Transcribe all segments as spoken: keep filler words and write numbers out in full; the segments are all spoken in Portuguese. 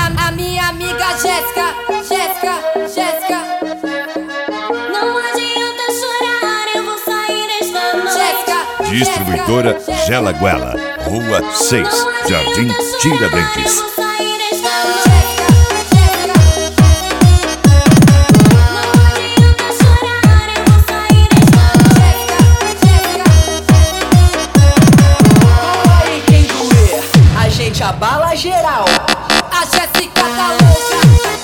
A, a minha amiga Jéssica, Jéssica, Jéssica. Não adianta chorar, eu vou sair esta noite. Jéssica, Distribuidora Gela Guela, Rua seis, Jardim Tiradentes. A bala geral. A Jéssica tá louca.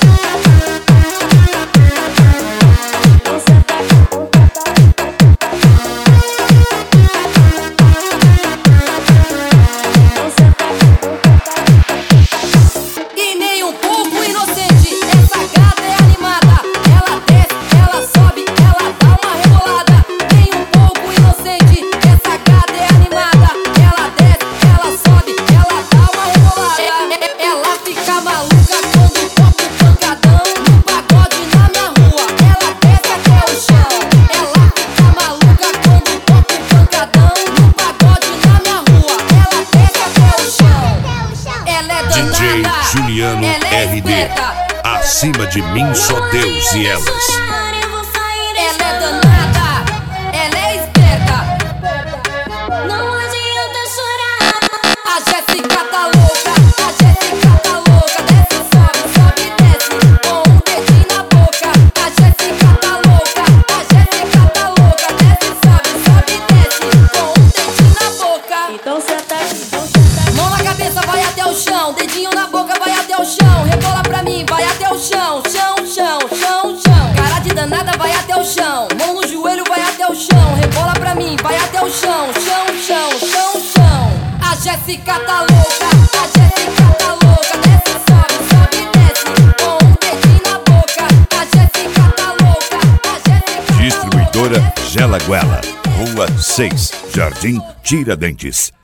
E nem um pouco inocente. Essa gata é animada. Ela desce, ela sobe, ela dá uma rebolada. Nem um pouco inocente. Essa gata é animada. Ela desce, ela sobe, ela dá uma rebolada. Ela fica maluca quando toca o pancadão no pagode na minha rua. Ela desce até o chão. Ela fica maluca quando toca o pancadão no pagode na minha rua. Ela desce até o chão. Ela é danada. D J Juliano Ela é R D. esperta. Acima de mim só Deus e elas. Ela é danada. Ela é esperta. Não adianta chorar. A Jéssica tá louca. A Jéssica tá louca. Desce, sobe, sobe, desce com um dedinho na boca. A Jéssica tá louca. A Jéssica tá louca. Desce, sobe, sobe, desce com um dedinho na boca. Então senta aqui, então senta aqui. Mão na cabeça, vai até o chão. Dedinho na boca, vai até o chão. Rebola pra mim, vai até o chão. Chão, chão, chão, chão. Cara de danada, vai até o chão. Mão no joelho, vai até o chão. Rebola pra mim, vai até o chão. Chão, chão, chão, chão. A Jéssica tá louca. A Jéssica tá louca. Desce, sobe, sobe, desce com um dedinho na boca. A Jéssica tá louca. A Jéssica. Distribuidora Gela Guela, Rua seis, Jardim Tiradentes.